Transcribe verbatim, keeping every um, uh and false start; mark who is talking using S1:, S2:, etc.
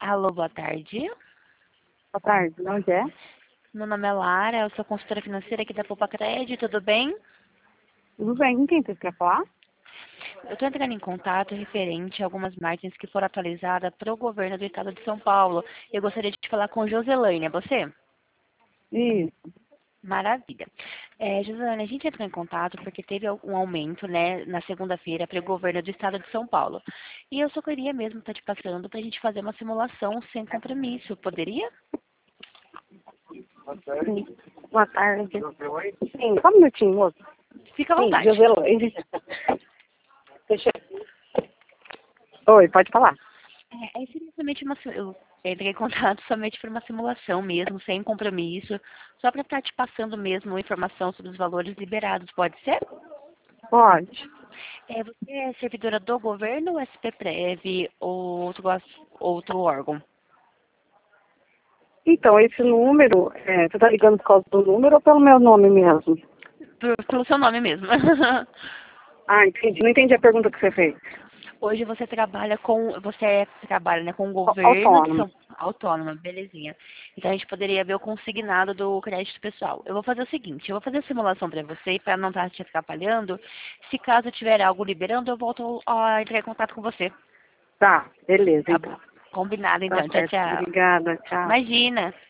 S1: Alô, boa tarde.
S2: Boa tarde, de onde é?
S1: Meu nome é Lara, eu sou consultora financeira aqui da Poupa Cred, tudo bem?
S2: Tudo bem, com quem você quer falar?
S1: Eu estou entrando em contato referente a algumas margens que foram atualizadas para o governo do estado de São Paulo. Eu gostaria de falar com Joselaine, é você?
S2: Isso.
S1: Maravilha. É, Joselaine, a gente entrou em contato porque teve um aumento, né, na segunda-feira para o governo do estado de São Paulo. E eu só queria mesmo estar te passando para a gente fazer uma simulação sem compromisso, poderia?
S2: Sim. Boa tarde. Sim, só um minutinho, moço.
S1: Fica à
S2: Sim,
S1: vontade.
S2: Joselaine. Deixa eu... Oi, pode falar.
S1: É, é seria somente uma, si- eu entrei em contato somente por uma simulação mesmo, sem compromisso, só para estar te passando mesmo informação sobre os valores liberados, pode ser?
S2: Pode.
S1: É, você é servidora do governo, S P Prev ou outro, as- outro órgão?
S2: Então, esse número, é, você tá ligando por causa do número ou pelo meu nome mesmo?
S1: Por- pelo seu nome mesmo.
S2: Ah, entendi. Não entendi a pergunta que você fez.
S1: Hoje você trabalha com, você trabalha, né, com o
S2: Ó,
S1: governo de
S2: Autônomo.
S1: São Autônoma, belezinha. Então a gente poderia ver o consignado do crédito pessoal. Eu vou fazer o seguinte, eu vou fazer a simulação para você para não estar te atrapalhando. Se caso tiver algo liberando, eu volto a entrar em contato com você.
S2: Tá, beleza,
S1: Tá bom?
S2: então.
S1: Combinado
S2: Tá
S1: então. Tchau,
S2: certo.
S1: tchau.
S2: Obrigada, tchau.
S1: Imagina.